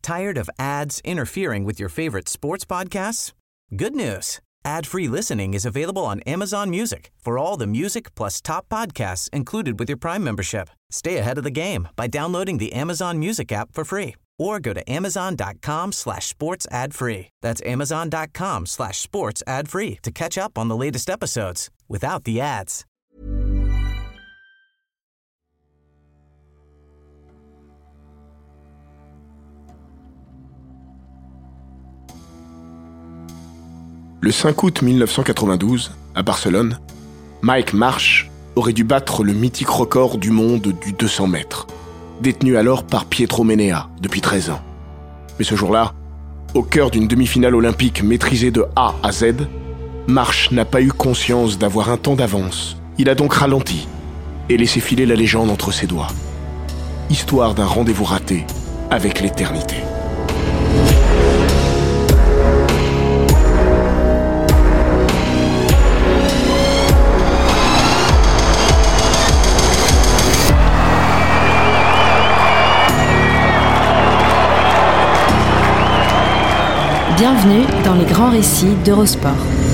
Tired of ads interfering with your favorite sports podcasts? Good news. Ad-free listening is available on Amazon Music for all the music plus top podcasts included with your Prime membership. Stay ahead of the game by downloading the Amazon Music app for free or go to amazon.com/sports ad free. That's amazon.com/sports ad free to catch up on the latest episodes without the ads. Le 5 août 1992, à Barcelone, Mike Marsh aurait dû battre le mythique record du monde du 200 mètres, détenu alors par Pietro Mennea depuis 13 ans. Mais ce jour-là, au cœur d'une demi-finale olympique maîtrisée de A à Z, Marsh n'a pas eu conscience d'avoir un temps d'avance. Il a donc ralenti et laissé filer la légende entre ses doigts. Histoire d'un rendez-vous raté avec l'éternité. Bienvenue dans les grands récits d'Eurosport.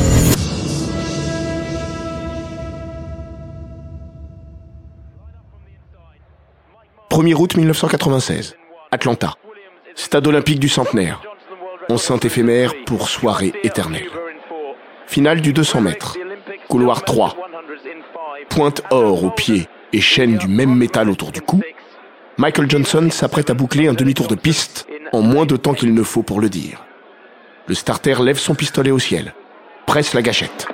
« 1er août 1996, Atlanta, stade olympique du centenaire, enceinte éphémère pour soirée éternelle. Finale du 200 mètres, couloir 3, pointe or au pied et chaîne du même métal autour du cou. Michael Johnson s'apprête à boucler un demi-tour de piste en moins de temps qu'il ne faut pour le dire. Le starter lève son pistolet au ciel, presse la gâchette.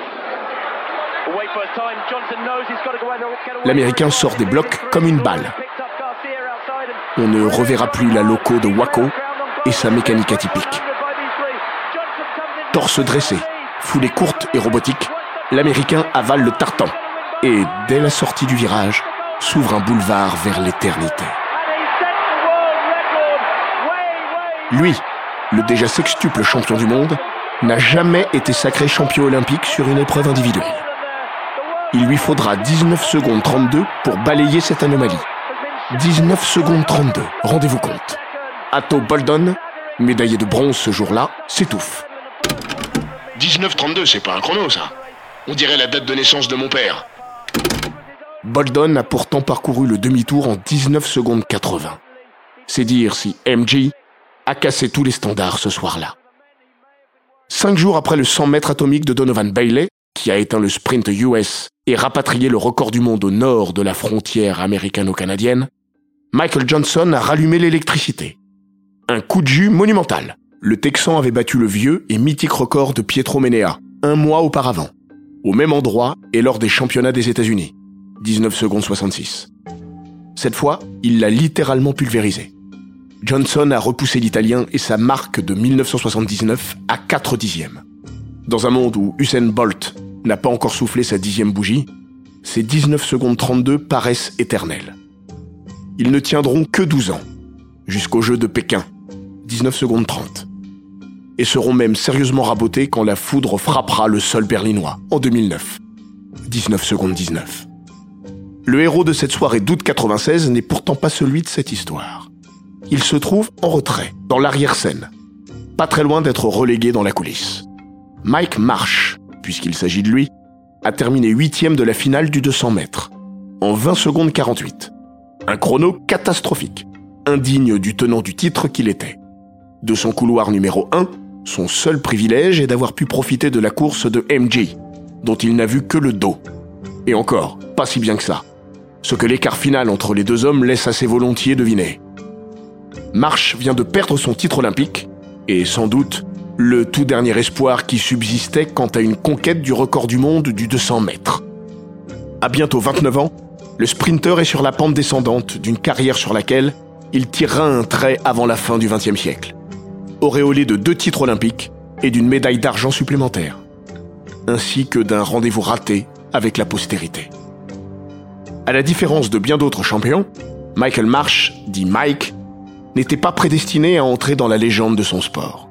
L'Américain sort des blocs comme une balle. On ne reverra plus la loco de Waco et sa mécanique atypique. Torse dressé, foulée courte et robotique, l'Américain avale le tartan. Et dès la sortie du virage, s'ouvre un boulevard vers l'éternité. Lui, le déjà sextuple champion du monde, n'a jamais été sacré champion olympique sur une épreuve individuelle. Il lui faudra 19 secondes 32 pour balayer cette anomalie. 19 secondes 32, rendez-vous compte. Ato Boldon, médaillé de bronze ce jour-là, s'étouffe. 19-32, c'est pas un chrono, ça. On dirait la date de naissance de mon père. Boldon a pourtant parcouru le demi-tour en 19 secondes 80. C'est dire si MJ a cassé tous les standards ce soir-là. 5 jours après le 100 mètres atomique de Donovan Bailey, qui a éteint le sprint US et rapatrié le record du monde au nord de la frontière américano-canadienne, Michael Johnson a rallumé l'électricité. Un coup de jus monumental. Le Texan avait battu le vieux et mythique record de Pietro Mennea, 1 mois auparavant, au même endroit et lors des championnats des États-Unis, 19 secondes 66. Cette fois, il l'a littéralement pulvérisé. Johnson a repoussé l'Italien et sa marque de 1979 à 4 dixièmes. Dans un monde où Usain Bolt n'a pas encore soufflé sa 10e bougie, ces 19 secondes 32 paraissent éternelles. Ils ne tiendront que 12 ans, jusqu'aux Jeux de Pékin, 19 secondes 30, et seront même sérieusement rabotés quand la foudre frappera le sol berlinois, en 2009, 19 secondes 19. Le héros de cette soirée d'août 96 n'est pourtant pas celui de cette histoire. Il se trouve en retrait, dans l'arrière-scène, pas très loin d'être relégué dans la coulisse. Mike Marsh, puisqu'il s'agit de lui, a terminé 8e de la finale du 200 mètres, en 20 secondes 48. Un chrono catastrophique, indigne du tenant du titre qu'il était. De son couloir numéro 1, son seul privilège est d'avoir pu profiter de la course de MJ, dont il n'a vu que le dos. Et encore, pas si bien que ça. Ce que l'écart final entre les deux hommes laisse assez volontiers deviner. Marsh vient de perdre son titre olympique, et sans doute le tout dernier espoir qui subsistait quant à une conquête du record du monde du 200 mètres. À bientôt 29 ans, le sprinter est sur la pente descendante d'une carrière sur laquelle il tirera un trait avant la fin du XXe siècle. Auréolé de 2 titres olympiques et d'une médaille d'argent supplémentaire, ainsi que d'un rendez-vous raté avec la postérité. À la différence de bien d'autres champions, Michael Marsh, dit Mike, n'était pas prédestiné à entrer dans la légende de son sport.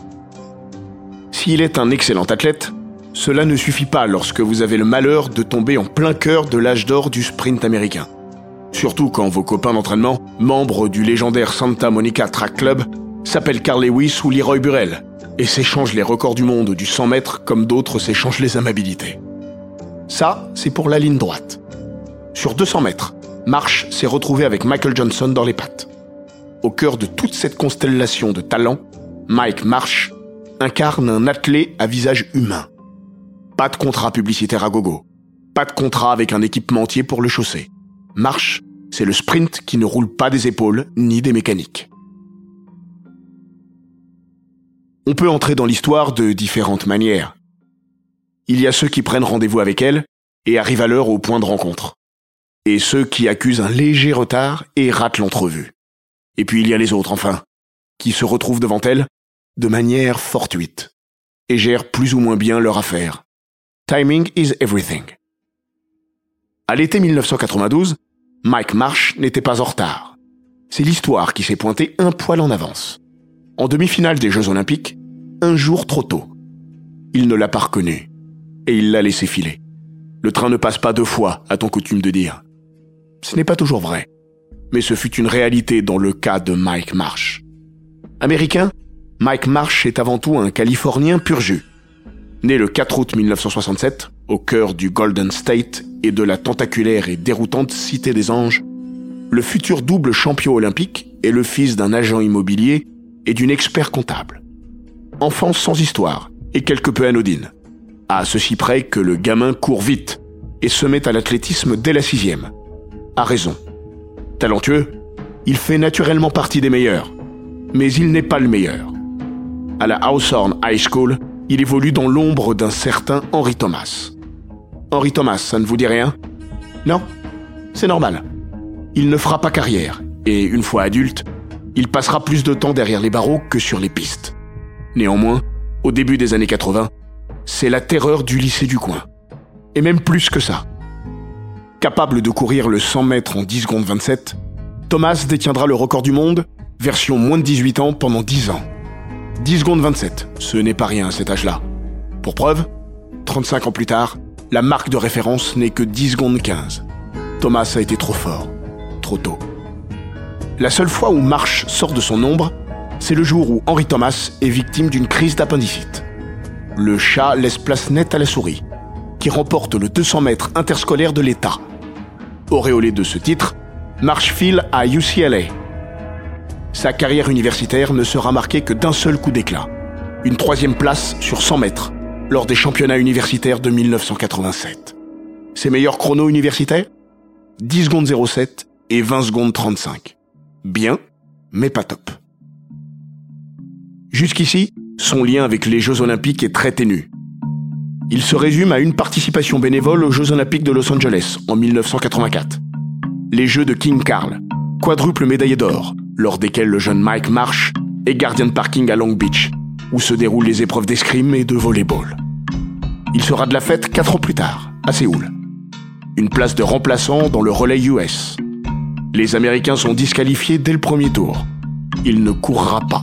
S'il est un excellent athlète, cela ne suffit pas lorsque vous avez le malheur de tomber en plein cœur de l'âge d'or du sprint américain. Surtout quand vos copains d'entraînement, membres du légendaire Santa Monica Track Club, s'appellent Carl Lewis ou Leroy Burrell et s'échangent les records du monde du 100 mètres comme d'autres s'échangent les amabilités. Ça, c'est pour la ligne droite. Sur 200 mètres, Marsh s'est retrouvé avec Michael Johnson dans les pattes. Au cœur de toute cette constellation de talents, Mike Marsh incarne un athlète à visage humain. Pas de contrat publicitaire à gogo. Pas de contrat avec un équipementier pour le chausser. Marsh, c'est le sprint qui ne roule pas des épaules ni des mécaniques. On peut entrer dans l'histoire de différentes manières. Il y a ceux qui prennent rendez-vous avec elle et arrivent à l'heure au point de rencontre. Et ceux qui accusent un léger retard et ratent l'entrevue. Et puis il y a les autres, enfin, qui se retrouvent devant elle de manière fortuite et gèrent plus ou moins bien leur affaire. Timing is everything. À l'été 1992, Mike Marsh n'était pas en retard. C'est l'histoire qui s'est pointée un poil en avance. En demi-finale des Jeux Olympiques, un jour trop tôt. Il ne l'a pas reconnu et il l'a laissé filer. Le train ne passe pas 2 fois, a-t-on coutume de dire. Ce n'est pas toujours vrai, mais ce fut une réalité dans le cas de Mike Marsh. Américain, Mike Marsh est avant tout un Californien pur jus. Né le 4 août 1967, au cœur du Golden State et de la tentaculaire et déroutante Cité des Anges, le futur double champion olympique est le fils d'un agent immobilier et d'une expert comptable. Enfance sans histoire et quelque peu anodine, à ceci près que le gamin court vite et se met à l'athlétisme dès la 6e. A raison. Talentueux, il fait naturellement partie des meilleurs, mais il n'est pas le meilleur. À la Hawthorne High School, il évolue dans l'ombre d'un certain Henry Thomas. Henry Thomas, ça ne vous dit rien ? Non ? C'est normal. Il ne fera pas carrière, et une fois adulte, il passera plus de temps derrière les barreaux que sur les pistes. Néanmoins, au début des années 80, c'est la terreur du lycée du coin. Et même plus que ça. Capable de courir le 100 mètres en 10 secondes 27, Thomas détiendra le record du monde, version moins de 18 ans, pendant 10 ans. 10 secondes 27, ce n'est pas rien à cet âge-là. Pour preuve, 35 ans plus tard, la marque de référence n'est que 10 secondes 15. Thomas a été trop fort, trop tôt. La seule fois où Marsh sort de son ombre, c'est le jour où Henry Thomas est victime d'une crise d'appendicite. Le chat laisse place nette à la souris, qui remporte le 200 mètres interscolaire de l'État. Auréolé de ce titre, Marsh file à UCLA. Sa carrière universitaire ne sera marquée que d'un seul coup d'éclat. Une 3e place sur 100 mètres, lors des championnats universitaires de 1987. Ses meilleurs chronos universitaires ? 10 secondes 07 et 20 secondes 35. Bien, mais pas top. Jusqu'ici, son lien avec les Jeux Olympiques est très ténu. Il se résume à une participation bénévole aux Jeux Olympiques de Los Angeles en 1984. Les Jeux de King Carl, quadruple médaillé d'or, lors desquels le jeune Mike Marsh est gardien de parking à Long Beach, où se déroulent les épreuves d'escrime et de volleyball. Il sera de la fête 4 ans plus tard, à Séoul. Une place de remplaçant dans le relais US. Les Américains sont disqualifiés dès le premier tour. Il ne courra pas.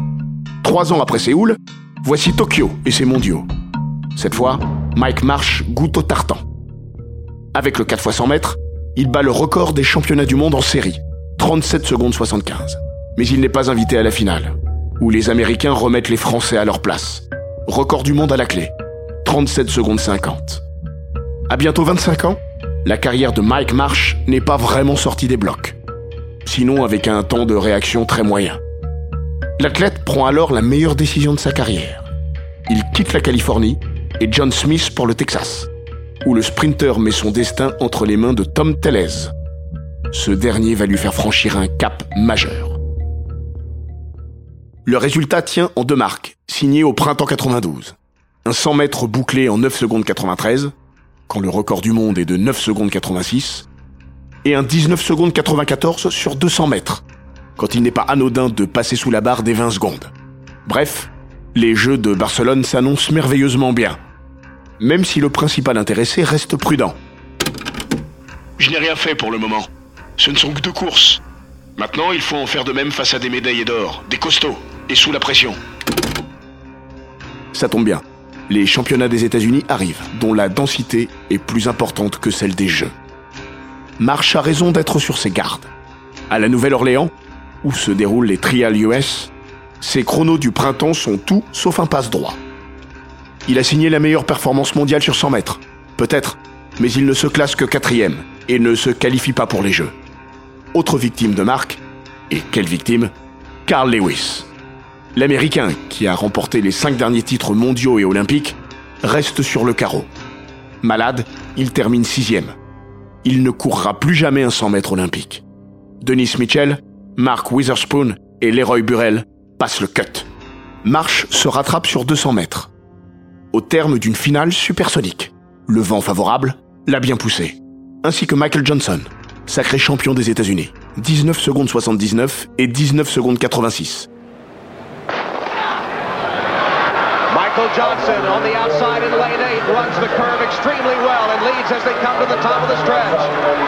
3 ans après Séoul, voici Tokyo et ses mondiaux. Cette fois, Mike Marsh goûte au tartan. Avec le 4x100 mètres, il bat le record des championnats du monde en série, 37 secondes 75. Mais il n'est pas invité à la finale, où les Américains remettent les Français à leur place. Record du monde à la clé, 37 secondes 50. À bientôt 25 ans, la carrière de Mike Marsh n'est pas vraiment sortie des blocs. Sinon avec un temps de réaction très moyen. L'athlète prend alors la meilleure décision de sa carrière. Il quitte la Californie et John Smith pour le Texas, où le sprinter met son destin entre les mains de Tom Tellez. Ce dernier va lui faire franchir un cap majeur. Le résultat tient en 2 marques, signées au printemps 92. Un 100 mètres bouclé en 9 secondes 93, quand le record du monde est de 9 secondes 86, et un 19 secondes 94 sur 200 mètres, quand il n'est pas anodin de passer sous la barre des 20 secondes. Bref, les Jeux de Barcelone s'annoncent merveilleusement bien, même si le principal intéressé reste prudent. Je n'ai rien fait pour le moment. Ce ne sont que 2 courses. Maintenant, il faut en faire de même face à des médaillés d'or, des costauds, et sous la pression. Ça tombe bien. Les championnats des États-Unis arrivent, dont la densité est plus importante que celle des Jeux. Marsh a raison d'être sur ses gardes. À la Nouvelle-Orléans, où se déroulent les Trials US, ses chronos du printemps sont tout sauf un passe-droit. Il a signé la meilleure performance mondiale sur 100 mètres, peut-être, mais il ne se classe que 4e et ne se qualifie pas pour les Jeux. Autre victime de marque, et quelle victime, Carl Lewis. L'Américain, qui a remporté les 5 derniers titres mondiaux et olympiques, reste sur le carreau. Malade, il termine 6e. Il ne courra plus jamais un 100 mètres olympique. Dennis Mitchell, Mark Witherspoon et Leroy Burrell passent le cut. Marsh se rattrape sur 200 mètres. Au terme d'une finale supersonique, le vent favorable l'a bien poussé. Ainsi que Michael Johnson, sacré champion des États-Unis. 19 secondes 79 et 19 secondes 86. Michael Johnson on the outside in lane 8 runs the curve extremely well and leads as they come to the top of the stretch.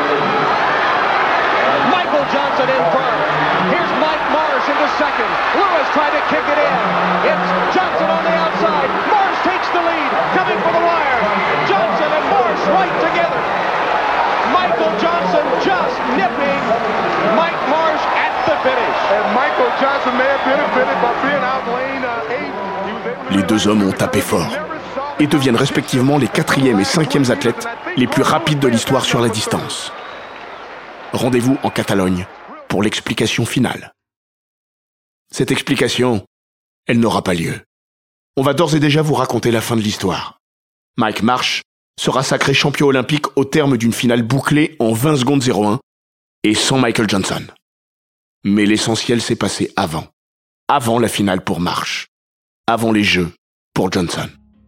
Michael Johnson in front. Here's Mike Marsh into second. Lewis trying to kick it in. It's Johnson on the outside. Marsh takes the lead, coming for the wire. Johnson and Marsh right together. Michael Johnson just nipping Mike Marsh at the finish. And Michael Johnson may have benefited by being out lane 8. Les deux hommes ont tapé fort et deviennent respectivement les 4e et 5e athlètes les plus rapides de l'histoire sur la distance. Rendez-vous en Catalogne pour l'explication finale. Cette explication, elle n'aura pas lieu. On va d'ores et déjà vous raconter la fin de l'histoire. Mike Marsh sera sacré champion olympique au terme d'une finale bouclée en 20 secondes 01 et sans Michael Johnson. Mais l'essentiel s'est passé avant la finale pour Marsh, avant les Jeux pour Johnson.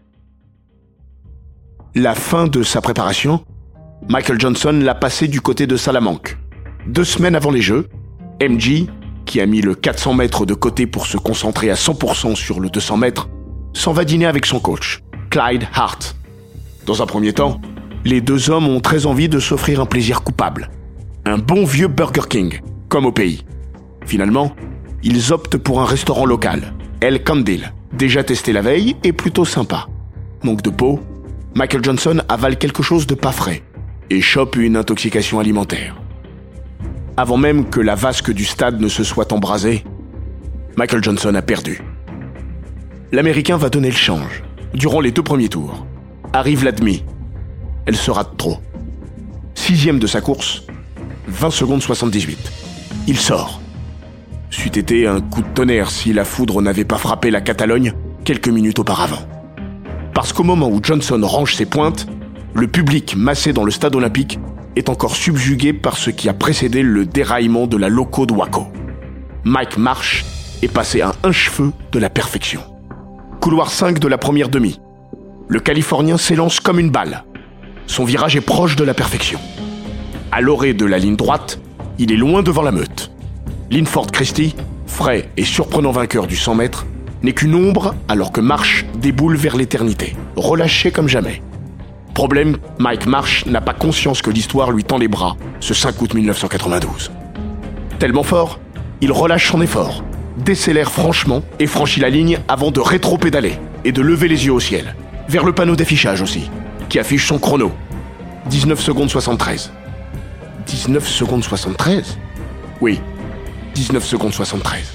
La fin de sa préparation, Michael Johnson l'a passé du côté de Salamanque. 2 semaines avant les Jeux, MJ, qui a mis le 400 mètres de côté pour se concentrer à 100% sur le 200 mètres, s'en va dîner avec son coach, Clyde Hart. Dans un premier temps, les deux hommes ont très envie de s'offrir un plaisir coupable. Un bon vieux Burger King, comme au pays. Finalement, ils optent pour un restaurant local, El Candil, déjà testé la veille et plutôt sympa. Manque de peau, Michael Johnson avale quelque chose de pas frais et chope une intoxication alimentaire. Avant même que la vasque du stade ne se soit embrasée, Michael Johnson a perdu. L'Américain va donner le change. Durant les 2 premiers tours, arrive la demi. Elle se rate trop. 6e de sa course, 20 secondes 78. Il sort. C'eût été un coup de tonnerre si la foudre n'avait pas frappé la Catalogne quelques minutes auparavant. Parce qu'au moment où Johnson range ses pointes, le public massé dans le stade olympique est encore subjugué par ce qui a précédé le déraillement de la loco de Waco. Mike Marsh est passé à un cheveu de la perfection. Couloir 5 de la première demi. Le Californien s'élance comme une balle. Son virage est proche de la perfection. À l'orée de la ligne droite, il est loin devant la meute. Linford Christie, frais et surprenant vainqueur du 100 mètres, n'est qu'une ombre alors que Marsh déboule vers l'éternité, relâché comme jamais. Problème, Mike Marsh n'a pas conscience que l'histoire lui tend les bras ce 5 août 1992. Tellement fort, il relâche son effort, décélère franchement et franchit la ligne avant de rétro-pédaler et de lever les yeux au ciel, vers le panneau d'affichage aussi, qui affiche son chrono. 19 secondes 73. 19 secondes 73 ? Oui, 19 secondes 73.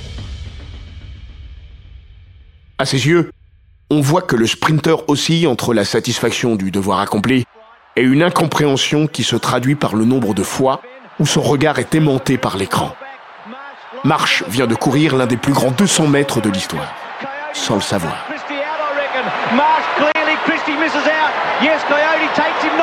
À ses yeux, on voit que le sprinter oscille entre la satisfaction du devoir accompli et une incompréhension qui se traduit par le nombre de fois où son regard est aimanté par l'écran. Marsh vient de courir l'un des plus grands 200 mètres de l'histoire, sans le savoir. Marsh clearly, Christie misses out. Yes, Coyote takes him 19.73.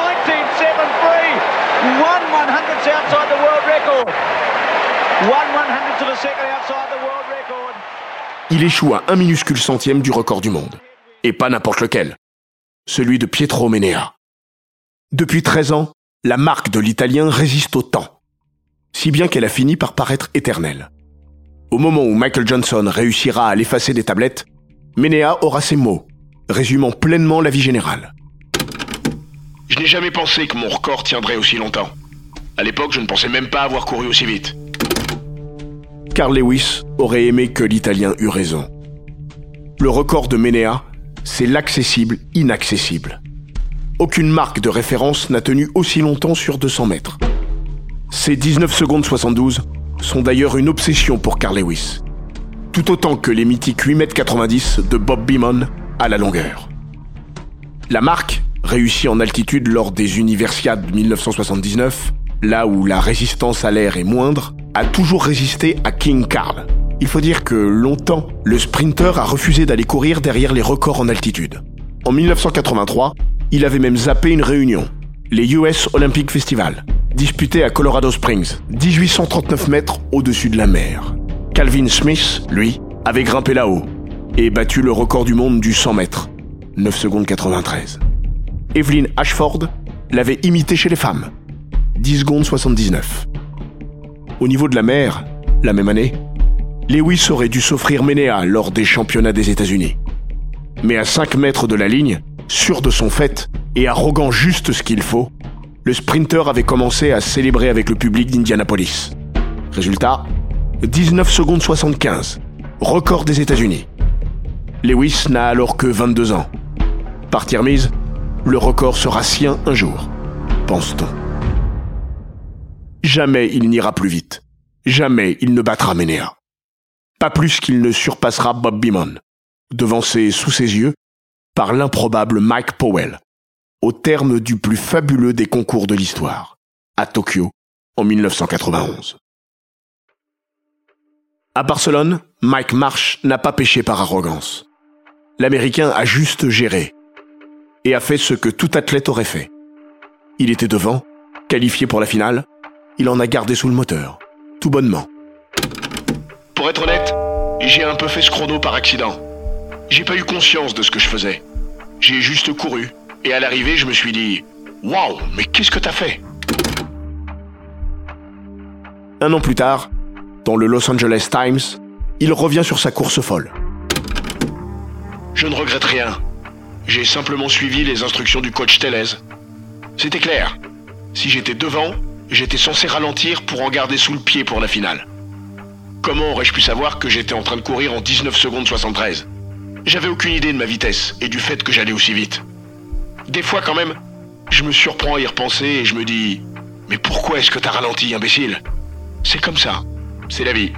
1/100th outside the world record. 1/100th of a second outside the world record. Il échoue à un minuscule centième du record du monde. Et pas n'importe lequel. Celui de Pietro Menea. Depuis 13 ans, la marque de l'Italien résiste au temps. Si bien qu'elle a fini par paraître éternelle. Au moment où Michael Johnson réussira à l'effacer des tablettes, Menea aura ces mots, résumant pleinement la vie générale. Je n'ai jamais pensé que mon record tiendrait aussi longtemps. À l'époque, je ne pensais même pas avoir couru aussi vite. Carl Lewis aurait aimé que l'Italien eût raison. Le record de Menea, c'est l'accessible inaccessible. Aucune marque de référence n'a tenu aussi longtemps sur 200 mètres. Ces 19 secondes 72 sont d'ailleurs une obsession pour Carl Lewis, tout autant que les mythiques 8,90 m de Bob Beamon à la longueur. La marque, réussie en altitude lors des Universiades 1979, là où la résistance à l'air est moindre, a toujours résisté à King Carl. Il faut dire que longtemps, le sprinter a refusé d'aller courir derrière les records en altitude. En 1983, il avait même zappé une réunion, les US Olympic Festival, disputée à Colorado Springs, 1839 mètres au-dessus de la mer. Calvin Smith, lui, avait grimpé là-haut et battu le record du monde du 100 mètres, 9 secondes 93. Evelyn Ashford l'avait imité chez les femmes, 10 secondes 79. Au niveau de la mer, la même année, Lewis aurait dû s'offrir Ménéa lors des championnats des États-Unis. Mais à 5 mètres de la ligne, sûr de son fait et arrogant juste ce qu'il faut, le sprinter avait commencé à célébrer avec le public d'Indianapolis. Résultat, 19 secondes 75, record des États-Unis. Lewis n'a alors que 22 ans. Partie remise, le record sera sien un jour, pense-t-on. Jamais il n'ira plus vite. Jamais il ne battra Ménéa. Pas plus qu'il ne surpassera Bob Beamon, devancé sous ses yeux par l'improbable Mike Powell, au terme du plus fabuleux des concours de l'histoire, à Tokyo, en 1991. À Barcelone, Mike Marsh n'a pas péché par arrogance. L'Américain a juste géré et a fait ce que tout athlète aurait fait. Il était devant, qualifié pour la finale, il en a gardé sous le moteur, tout bonnement. Pour être honnête, j'ai un peu fait ce chrono par accident. J'ai pas eu conscience de ce que je faisais. J'ai juste couru, et à l'arrivée, je me suis dit « Waouh, mais qu'est-ce que t'as fait ?» Un an plus tard, dans le Los Angeles Times, il revient sur sa course folle. Je ne regrette rien. J'ai simplement suivi les instructions du coach Tellez. C'était clair. Si j'étais devant, j'étais censé ralentir pour en garder sous le pied pour la finale. Comment aurais-je pu savoir que j'étais en train de courir en 19 secondes 73 ? J'avais aucune idée de ma vitesse et du fait que j'allais aussi vite. Des fois quand même, je me surprends à y repenser et je me dis « Mais pourquoi est-ce que t'as ralenti, imbécile ?» C'est comme ça. C'est la vie.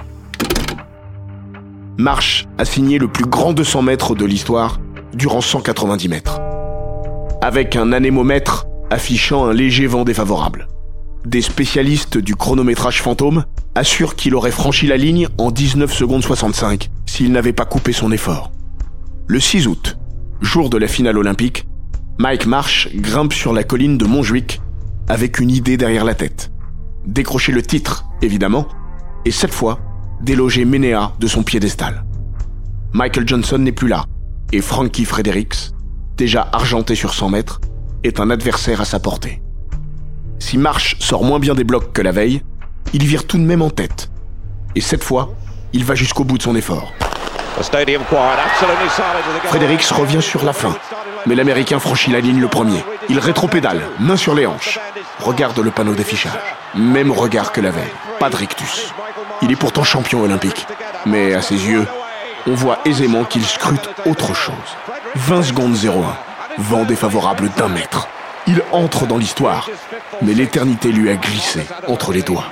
Marsh a signé le plus grand 200 mètres de l'histoire durant 190 mètres. Avec un anémomètre affichant un léger vent défavorable. Des spécialistes du chronométrage fantôme assurent qu'il aurait franchi la ligne en 19 secondes 65 s'il n'avait pas coupé son effort. Le 6 août, jour de la finale olympique, Mike Marsh grimpe sur la colline de Montjuic avec une idée derrière la tête. Décrocher le titre, évidemment, et cette fois, déloger Ménéa de son piédestal. Michael Johnson n'est plus là, et Frankie Fredericks, déjà argenté sur 100 mètres, est un adversaire à sa portée. Si Marsh sort moins bien des blocs que la veille, il vire tout de même en tête. Et cette fois, il va jusqu'au bout de son effort. Fredericks revient sur la fin, mais l'Américain franchit la ligne le premier. Il rétropédale, main sur les hanches. Regarde le panneau d'affichage. Même regard que la veille. Pas de rictus. Il est pourtant champion olympique. Mais à ses yeux, on voit aisément qu'il scrute autre chose. 20 secondes 01. Vent défavorable d'1 mètre. Il entre dans l'histoire, mais l'éternité lui a glissé entre les doigts.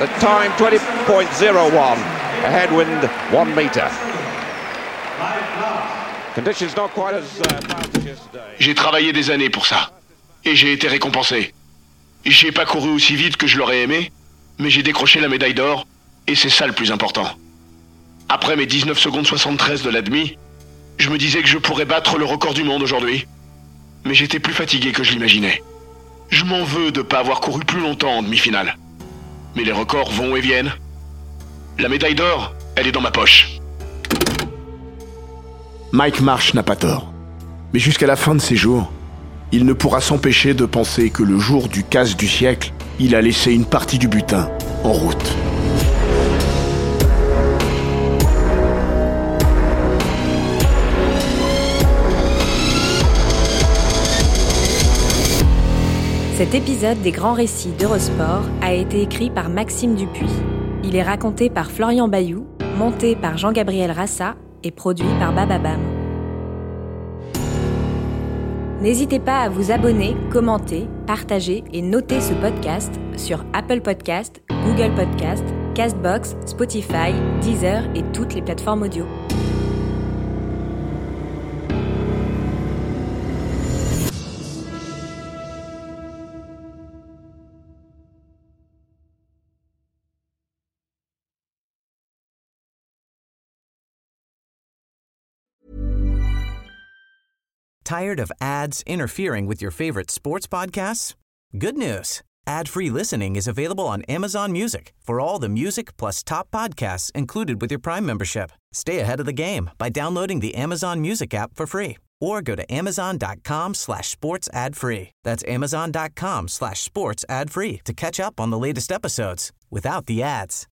J'ai travaillé des années pour ça, et j'ai été récompensé. J'ai pas couru aussi vite que je l'aurais aimé, mais j'ai décroché la médaille d'or, et c'est ça le plus important. Après mes 19 secondes 73 de la demi, je me disais que je pourrais battre le record du monde aujourd'hui. Mais j'étais plus fatigué que je l'imaginais. Je m'en veux de pas avoir couru plus longtemps en demi-finale. Mais les records vont et viennent. La médaille d'or, elle est dans ma poche. Mike Marsh n'a pas tort. Mais jusqu'à la fin de ses jours, il ne pourra s'empêcher de penser que le jour du casse du siècle, il a laissé une partie du butin en route. Cet épisode des Grands Récits d'Eurosport a été écrit par Maxime Dupuis. Il est raconté par Florian Bayou, monté par Jean-Gabriel Rassa et produit par Bababam. N'hésitez pas à vous abonner, commenter, partager et noter ce podcast sur Apple Podcast, Google Podcast, Castbox, Spotify, Deezer et toutes les plateformes audio. Tired of ads interfering with your favorite sports podcasts? Good news. Ad-free listening is available on Amazon Music for all the music plus top podcasts included with your Prime membership. Stay ahead of the game by downloading the Amazon Music app for free or go to amazon.com/sports ad free. That's amazon.com/sports ad free to catch up on the latest episodes without the ads.